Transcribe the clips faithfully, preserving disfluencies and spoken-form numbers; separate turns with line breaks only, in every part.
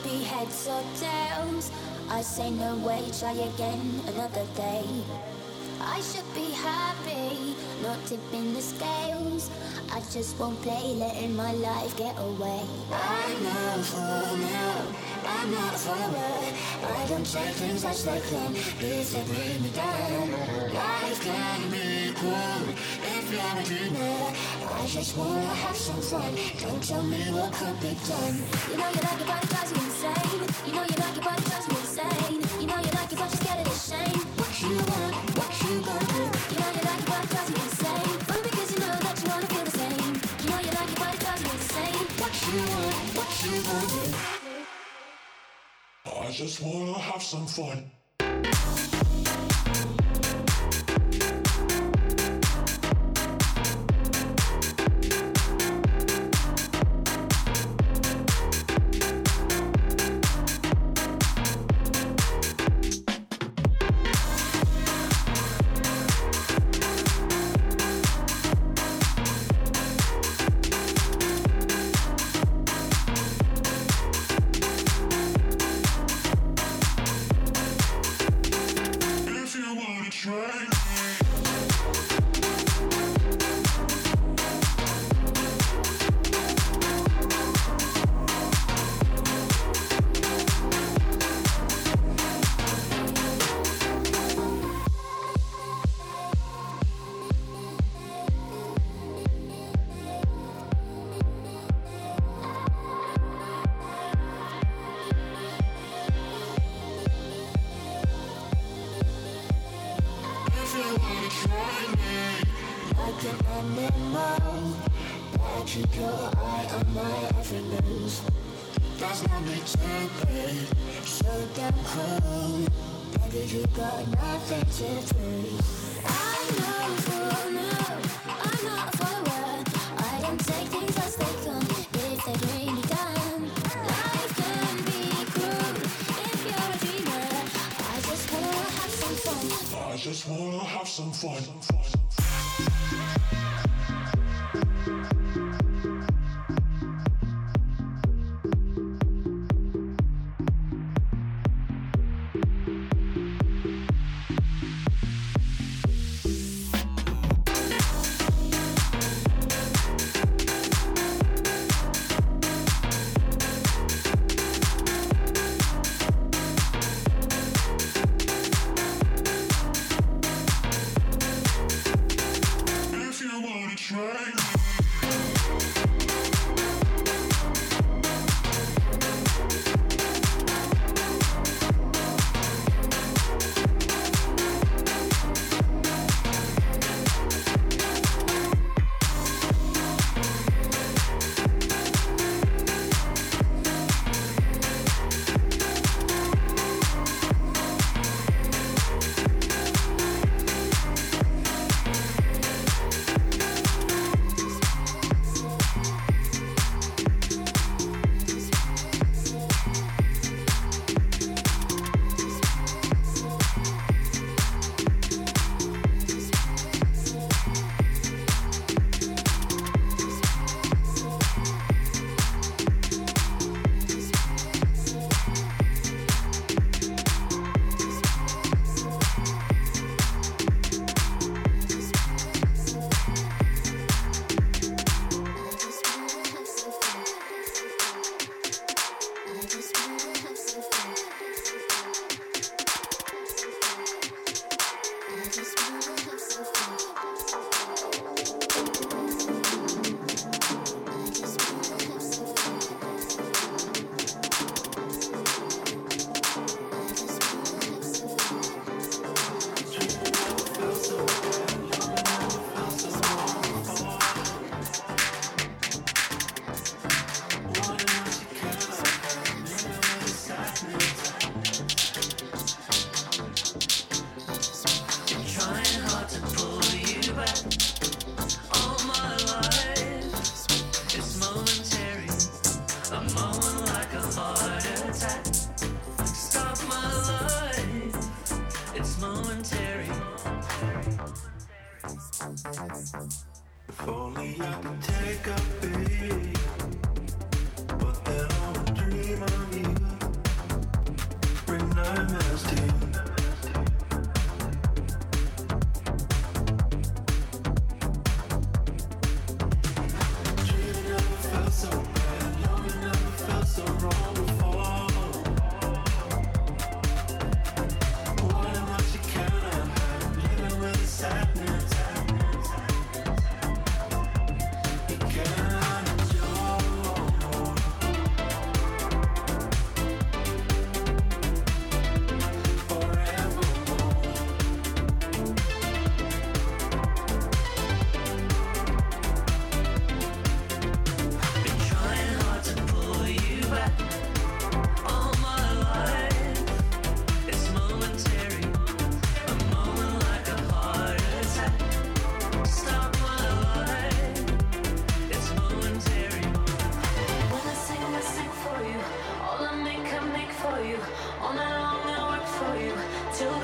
be heads or tails. I say no way, try again another day. I should be happy, not tipping the scales. I just won't play, letting my life get away. I'm not a fool now, I'm not a follower. I don't take things as they come, if they bring me down. Life can be cool if you're a dreamer. I just wanna have some fun, don't tell me what could be done. You know you like it but it drives you insane. You know you like it but it drives me insane. You know you like it but you're scared of the shame. What you want, what you gonna do? You know you like it but it drives you insane. Only because you know that you wanna feel the same. You know you like it but it drives you insane. What you want, what you gonna do?
I just wanna have some fun. I just wanna have some fun.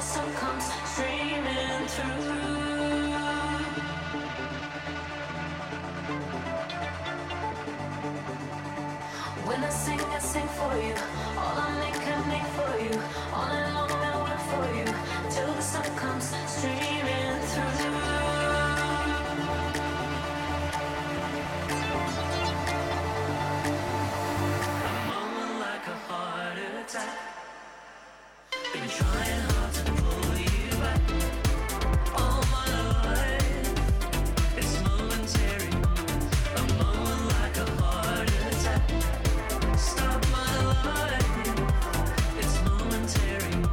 sun comes streaming through. When I sing, I sing for you. All I make, I make for you. All night long, I work for you. Till the sun comes streaming through. A moment like a heart attack. Been trying hard to pull you back. All my life, it's momentary. A moment like a heart attack. Stop my life, it's momentary.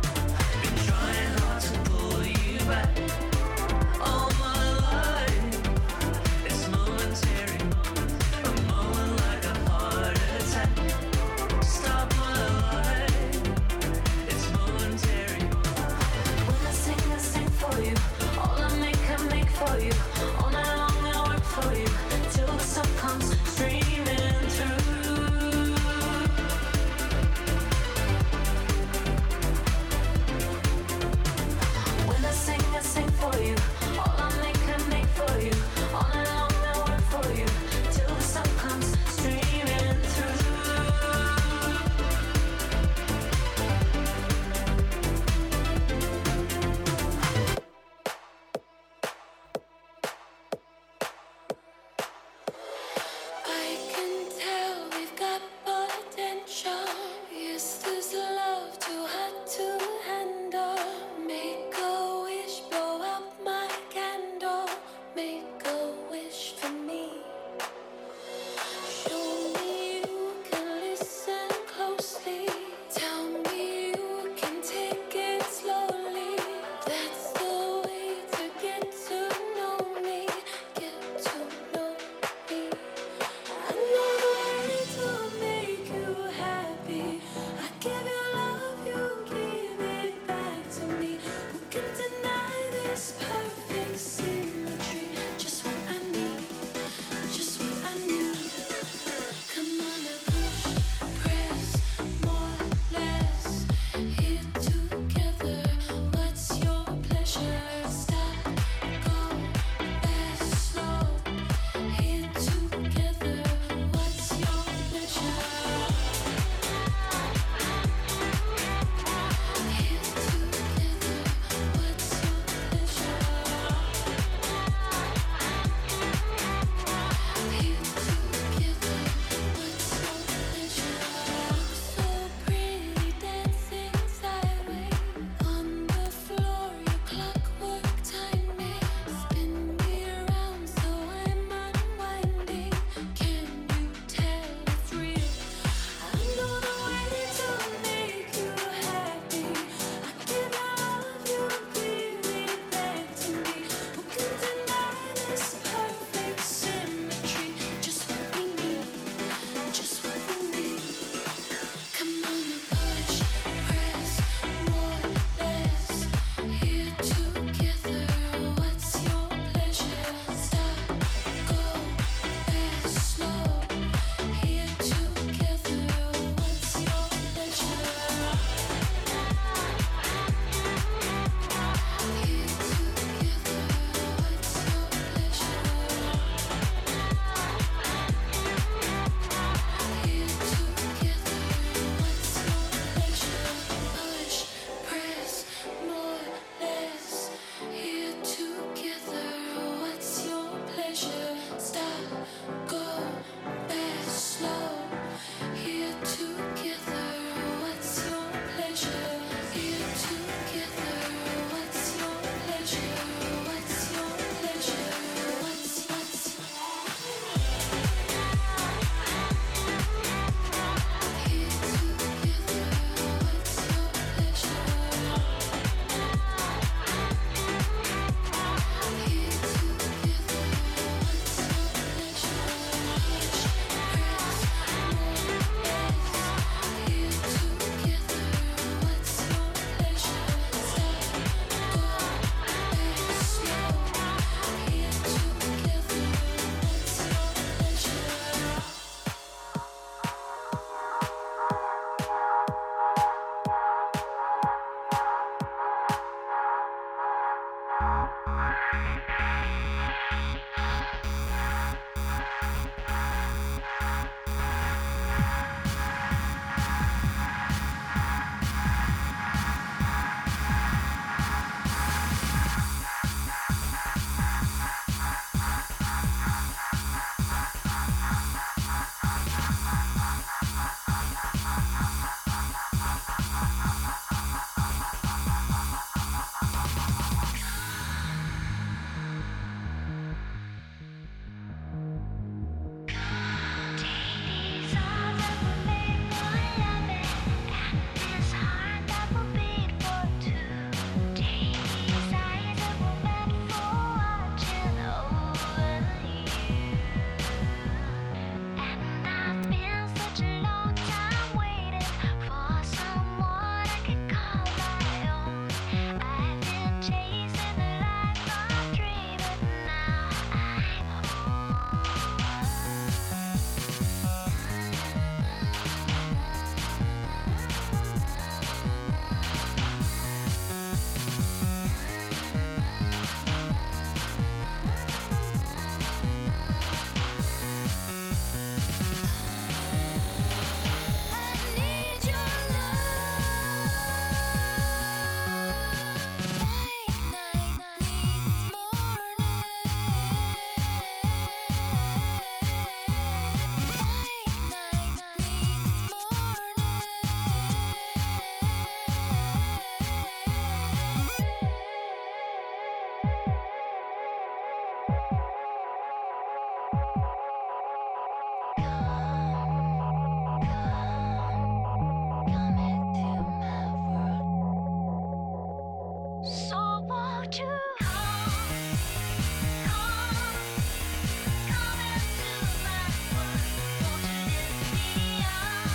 So won't you come, come, come into my world? Won't you lift me up,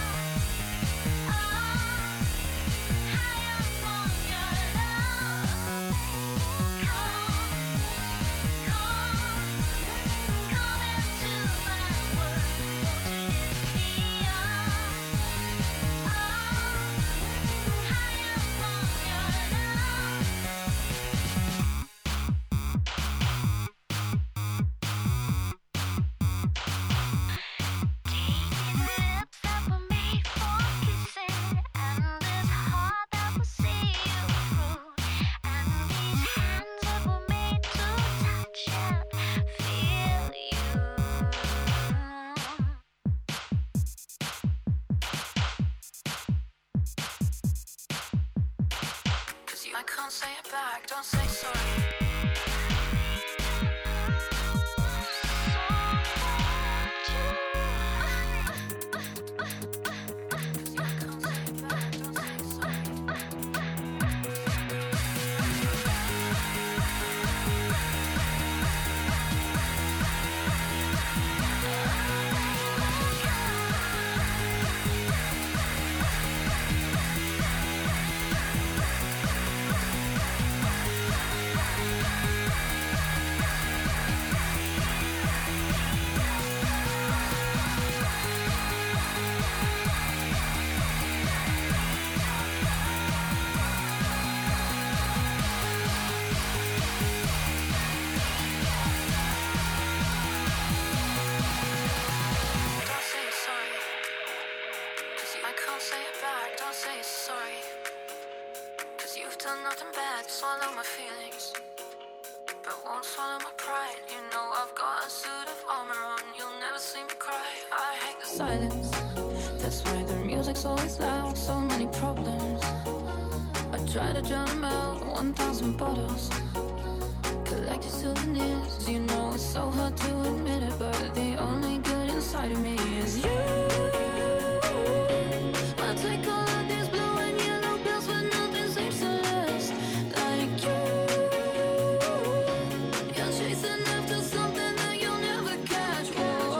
up, high up on your love? Come, come, come into my world. Won't you lift me up, up, high up on your love? These lips that were made for kissing, and this heart that will see you through, and these hands that were made to touch and feel you. 'Cause you, I can't say it back, don't say sorry. Don't say sorry. 'Cause you, I can't say it back, don't say sorry. 'Cause you've done nothing bad, swallow my feelings, but won't swallow my pride. You know I've got a suit of armor on, you'll never see me cry. I hate the silence, that's why the music's always loud. So many problems, I try to drown them out. One thousand bottles, collected souvenirs. You know it's so hard to admit it, but the only good inside of me is you. I take all of these blue and yellow pills, but nothing seems to last like you. You're chasing after something that you'll never catch. Whoa,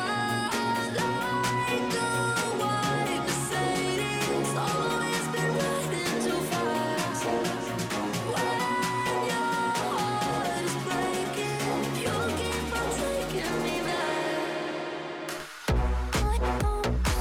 like the white Mercedes, always been riding too fast. When your heart is breaking, you keep on taking me back.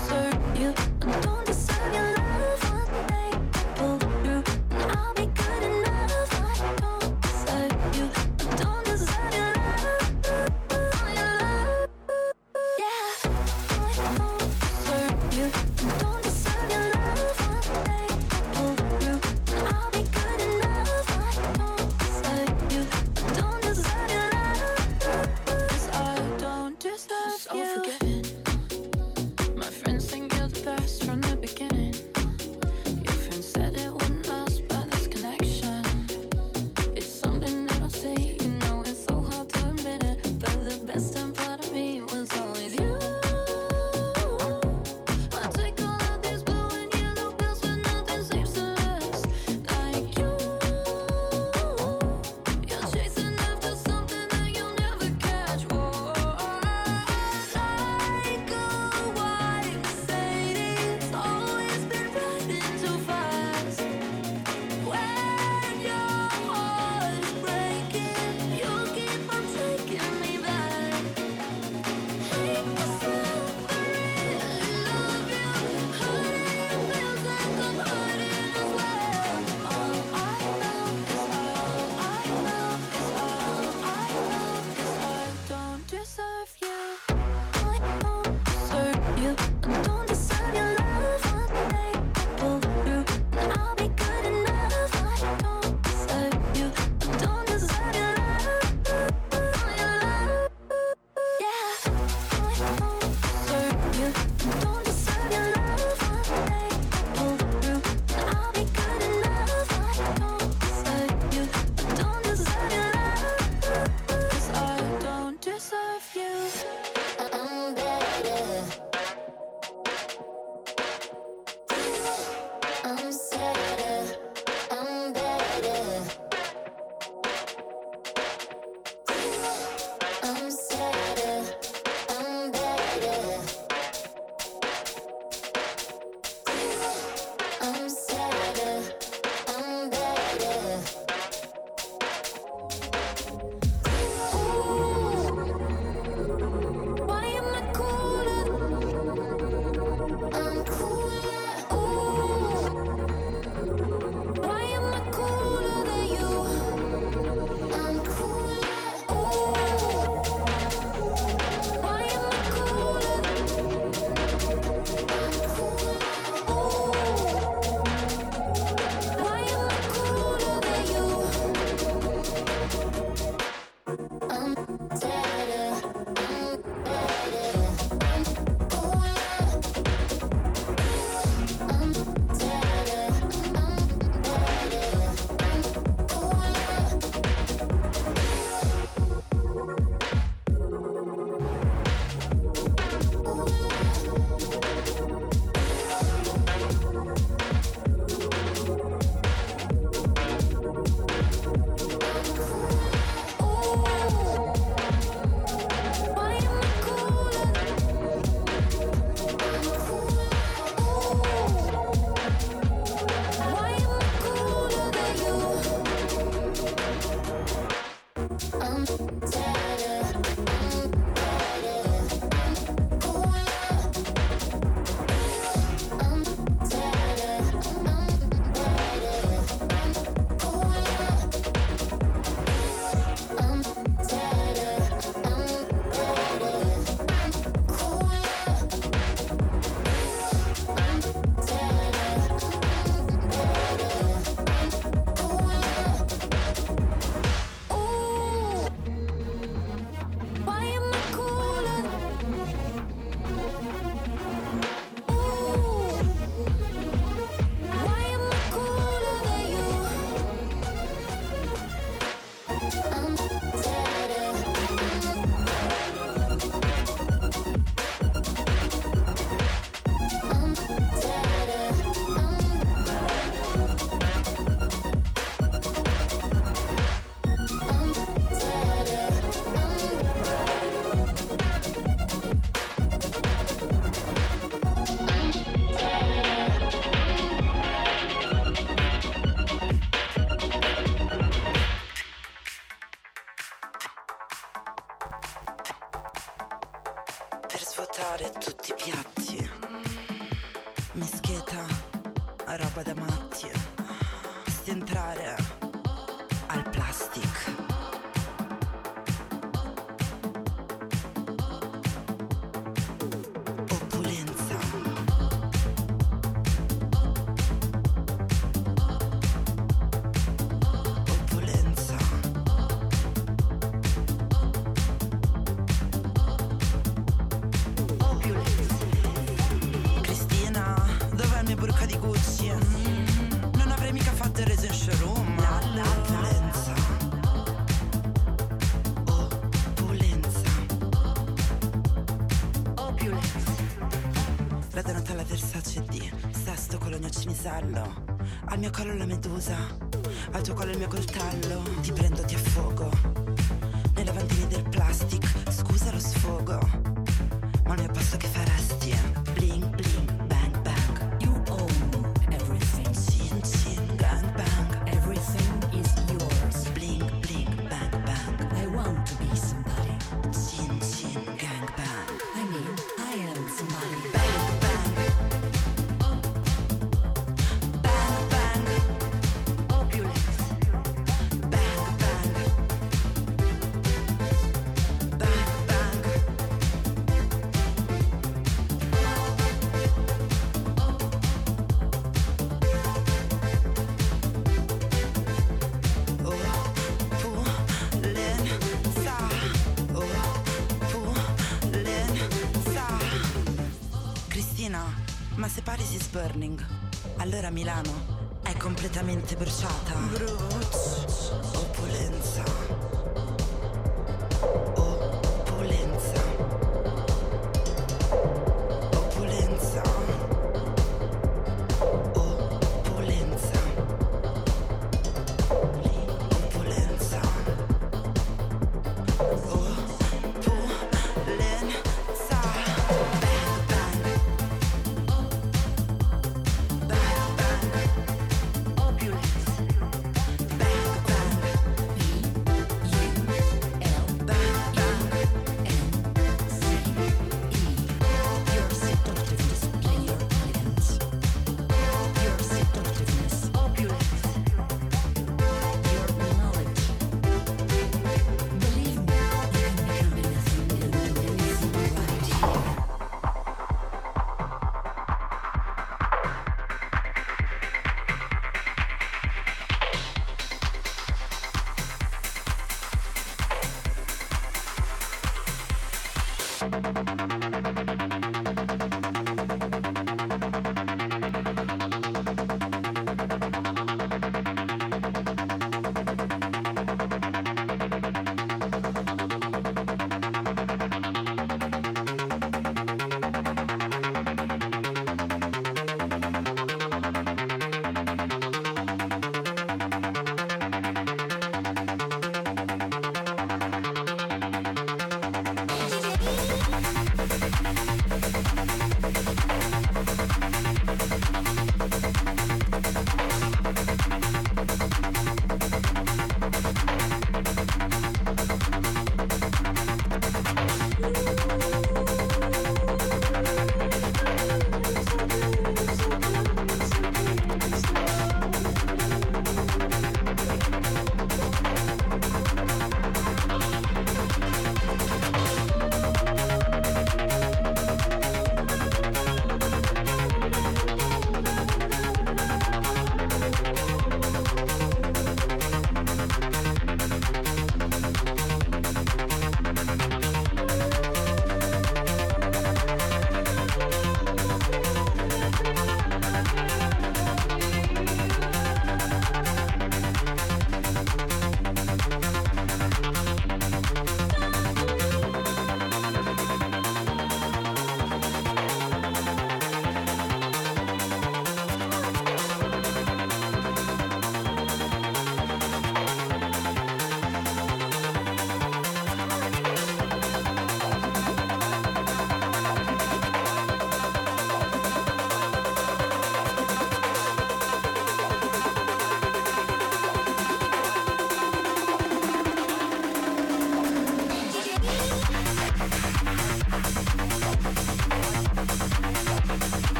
mangiare tutti i piatti. Mischeta, roba da matti. Basti entrare al plastic. Opulenza. Opulenza. Cristina, dov'è il mio burka di Gucci? Mm, non avrei mica fatto il reso in showroom. Opulenza. Opulenza. Opulenza. La donata alla Versace D, sesto cologno cinisello. Al mio collo la medusa, al tuo collo il mio coltello. Ti prendo, ti affogo nei lavandini del plastic. Scusa lo sfogo, ma il mio passo che faresti? Bling bling, bang bang.
You own everything.
Cin cin, gang bang.
Everything is yours.
Bling bling, bang bang.
I want to be somebody.
Cin cin, gang bang.
I mean, I am somebody.
Bang bang. Bang bang. Opulence. Bang bang. Bang bang. Opulenza. Opulenza. Cristina, ma se Paris is burning, allora Milano è completamente bruciata. Bruci. Opulenza. Opulenza. Opulenza. Opulenza. Opulenza. Opulenza. Bang bang. Bang bang. Opulence. Bang bang.
B U L
Bang bang.
N C E. Your seductiveness, play your elegance. Your seductiveness,
Opulence.
your knowledge. Believe me, you can become anything and do anything right here.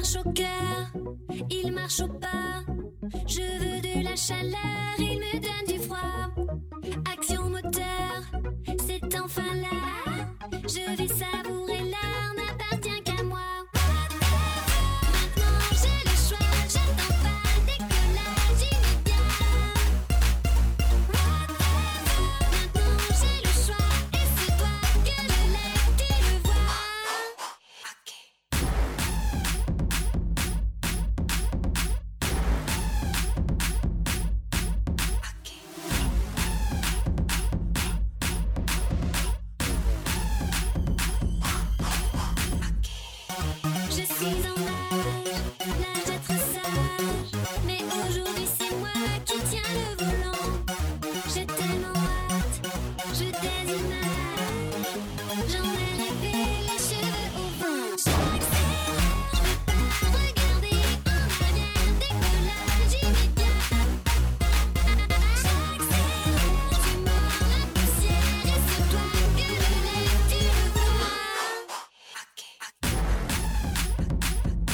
marche au cœur, il marche au pas. Je veux de la chaleur, il me donne du froid. Action moteur, c'est enfin là. Je vais savourer l'art, n'appartient qu'à moi. Maintenant j'ai le choix, j'attends pas le décollage immédiat. Maintenant j'ai le choix, et c'est toi que je lève, tu le vois. Je suis en nage, nage d'être sage. Mais aujourd'hui c'est moi qui tiens le volant. J'ai tellement hâte, je des images. J'en ai rêvé les cheveux au vent. J'accélère, je veux pas regarder en arrière. Décollage immédiat. J'accélère, je mords la poussière. Et c'est toi que je lève, tu le vois.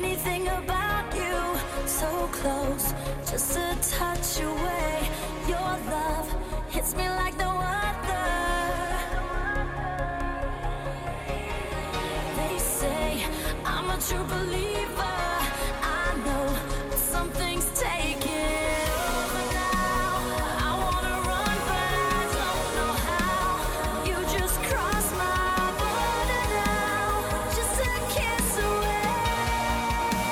anything about you. So close, just a touch away. Your love hits me like no other. They say I'm a true believer. I know that something's taking over now. I wanna run, but I don't know how. You just crossed my border now, just a kiss away.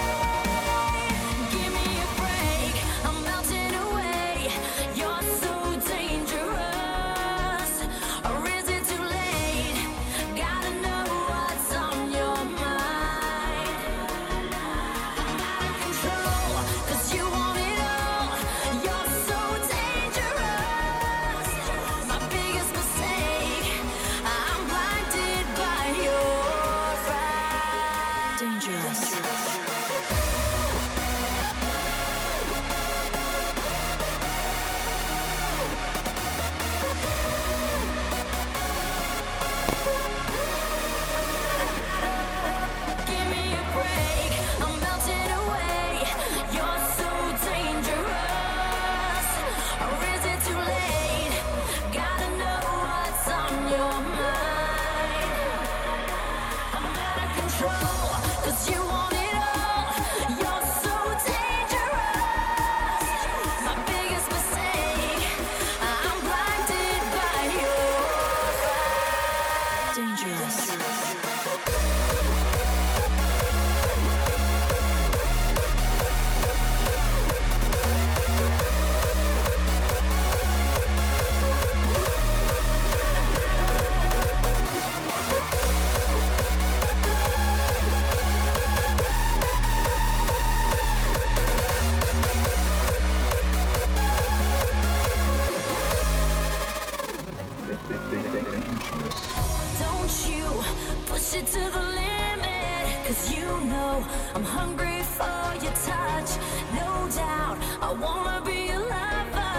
Give me a break, I'm melting away. You're so dangerous, or is it too late? Gotta know what's on your mind. I'm out of control, 'cause you want it all. You're so dangerous. My biggest mistake, I'm blinded by your eyes. Dangerous. Give me a break, I'm melting away. You're so dangerous, or is it too late? Gotta know what's on your mind. I'm out of control, 'cause you want it all. You're so dangerous. My biggest mistake, I'm blinded by your eyes. Dangerous. Don't you push it to the limit, 'cause you know I'm hungry for your touch. No doubt I wanna be a lover.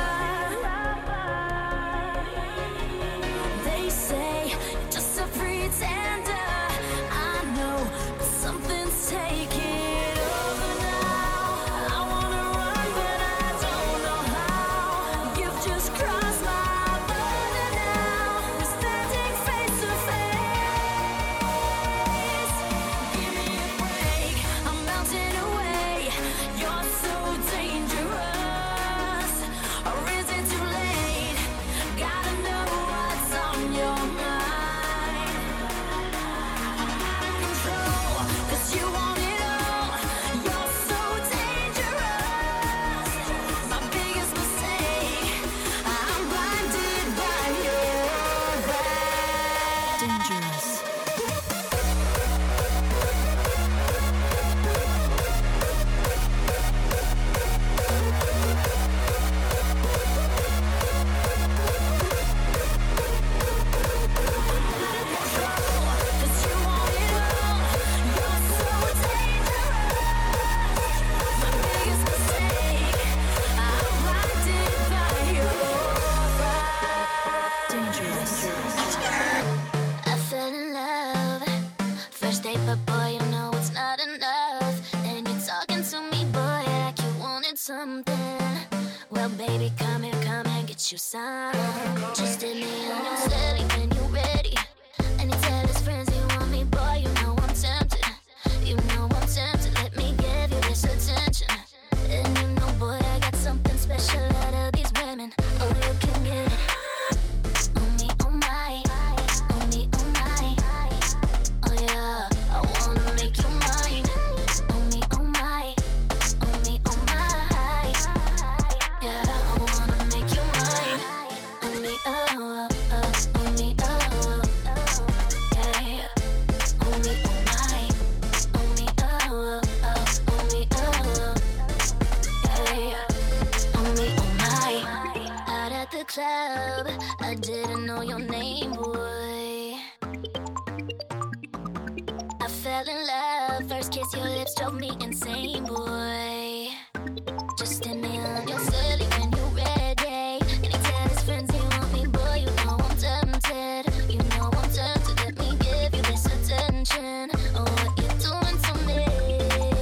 They say you're just a pretender. I know, but something's taking over now. I wanna run, but I don't know how. You've just crossed my border now. We're standing face to face. Give me a break, I'm melting away. You're so dangerous, or is it too late? Gotta know what's on your mind. I'm out of control, 'cause you want it all. You're so dangerous. My biggest mistake, I'm blinded by your eyes. Dangerous. Cause you want it all. You're so dangerous. My biggest mistake, I'm blinded by your eyes. Dangerous. I fell in love. First date, but boy, you know it's not enough. And you're talking to me, boy, like you wanted something. Well, baby, come here, come and get you some. Just hit me on your steady when you're ready. And he tell his friends he want me, boy, you know I'm tempted. You know I'm tempted, let me give you this attention. And you know, boy, I got something special out of these women. Oh, you can get it. On me, oh my. On me, oh my. Oh yeah, I wanna make you mine. On me, oh my. On me, oh my. Yeah, I wanna make you mine. On me, oh, oh, on me, oh, yeah. On me, oh my. On me, oh, oh, on me, oh, yeah. On me, oh my. Out at the club, I didn't know your name, boy. I fell in love, first kiss, your lips drove me insane, boy. Just hit me on your silly when you're ready. And he tell his friends he want me, boy, you know I'm tempted. You know I'm tempted, let me give you this attention. Oh, what you doing to me?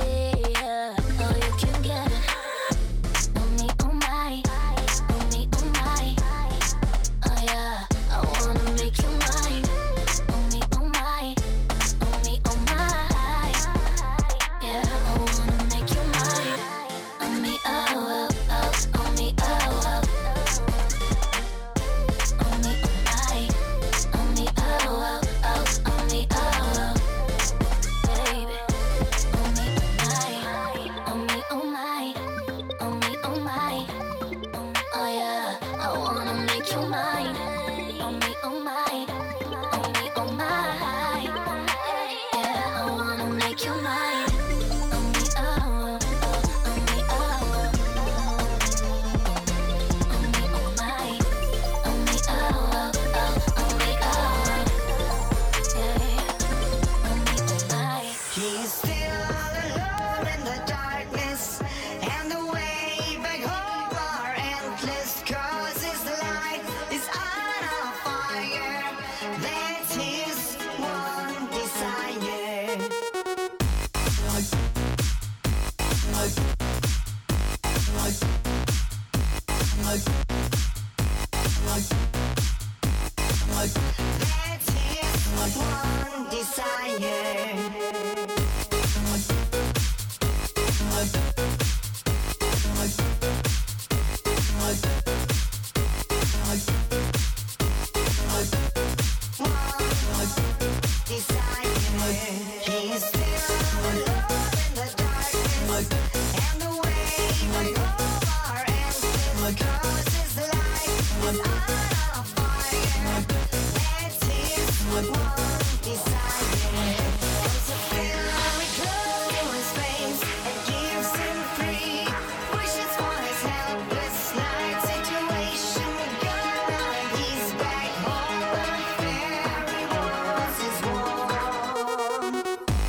And the way we hold our hands because this life is on fire. That is one desire. It's a feeling we close space and gives him free. Wishes for his helpless night situation. Gonna he's back home where he was his warm.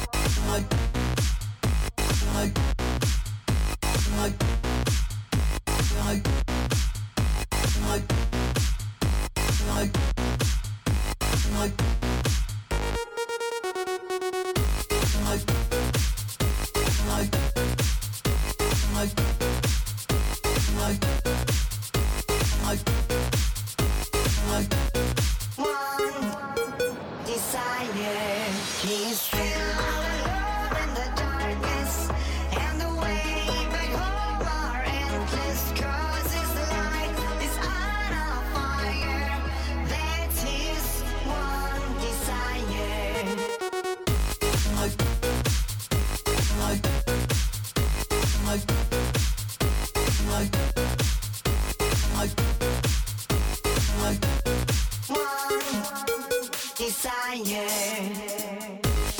Desire, he's still alone in the darkness, and the way back home are endless. 'Cause his light is on a fire. That's his one desire. One desire.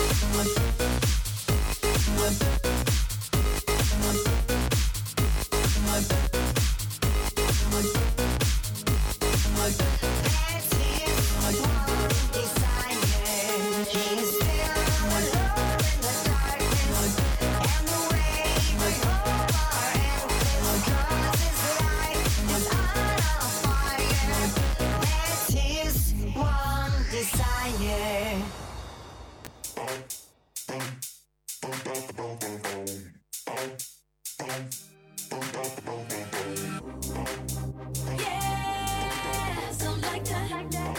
That's his one desire. He's still alone in the darkness, and the way we hold our endless. 'Cause his light is on a fire. That's his one desire.
Yeah, some like that.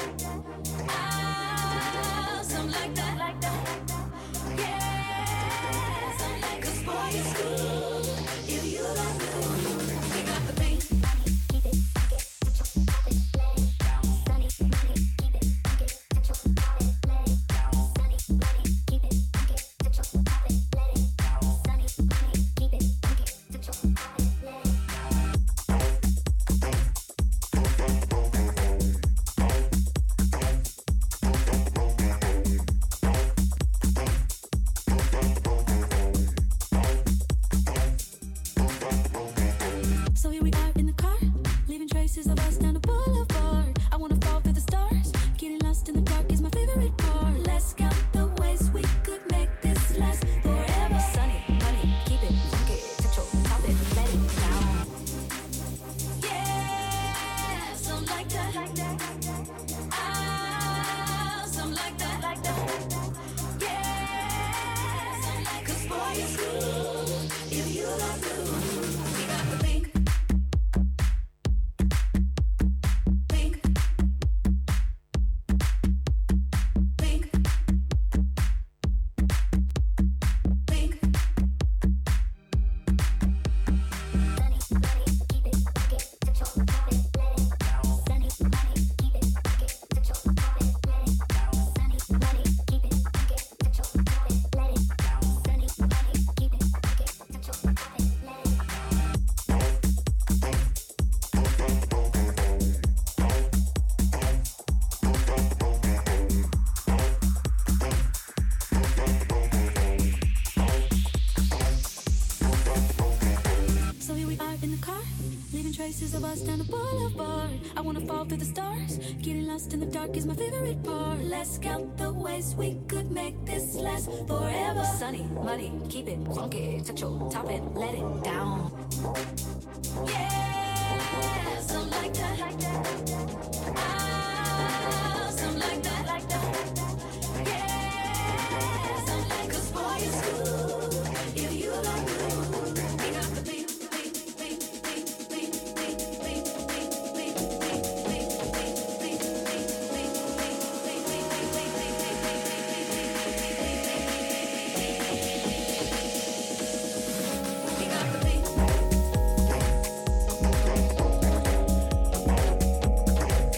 Ah, some like that. Yeah, some like 'cause boy it's good if you don't know. We got the beat. Keep it, keep it, pop it, let it down. Sunny, money, keep it, keep it, touch your pop it, let it down. Sunny, money, keep it, keep it, touch your pop it, let it down. Sunny, money, keep it, keep it, touch your pop it, let it down. So here we are in the car, leaving traces of us down the boulevard. I wanna fall through the stars, getting lost in the dark is my favorite part. Let's count the ways we could make this last forever. Sunny, money, keep it, funky, touch your pop it, let it down. Yeah, some like that. Ah, some like that. Yeah, some like 'cause boy it's good if you don't do. We got the pink. Pink. Pink. Pink. Sunny, money, keep it, funky, touch your pop it, let it down. Sunny, money, keep it, funky, touch your pop it, let it down. Sunny, money, keep it, funky, touch your pop it, let it down. Sunny, money, keep it, funky, touch your pop it, let it down. So here we are in the car, leaving traces of us down the boulevard. I wanna fall through the stars, getting lost in the dark is my favorite part. Let's count the ways we could make this last forever. Sunny, money, keep it funky, touch your top it, let it down. Yeah, some like that. Ah, some like that. Yeah, some like 'cause boy it's good if you don't do. We got the beat, beat, beat, beat, beat, beat, beat, beat, beat, beat, beat, beat, beat, beat, beat, beat, we got the beat.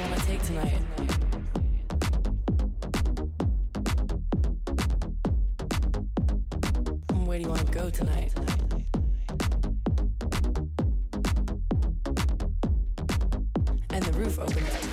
wanna take tonight? Where do you wanna go tonight? And the roof opened up.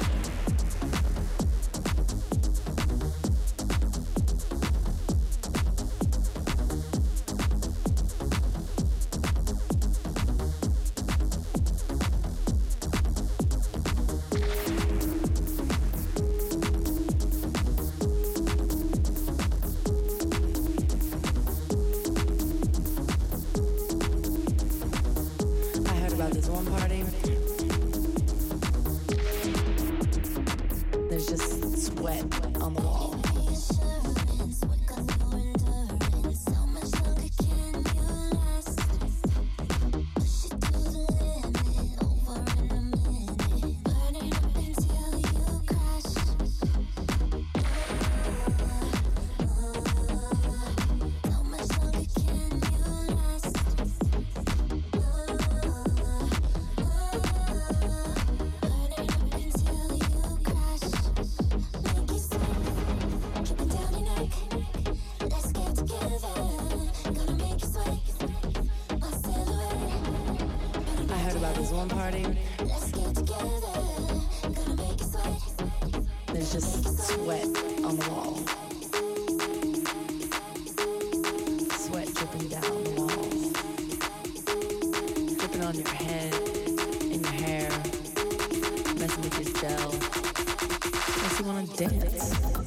On your head, in your hair, messing with your cell. Makes you wanna dance.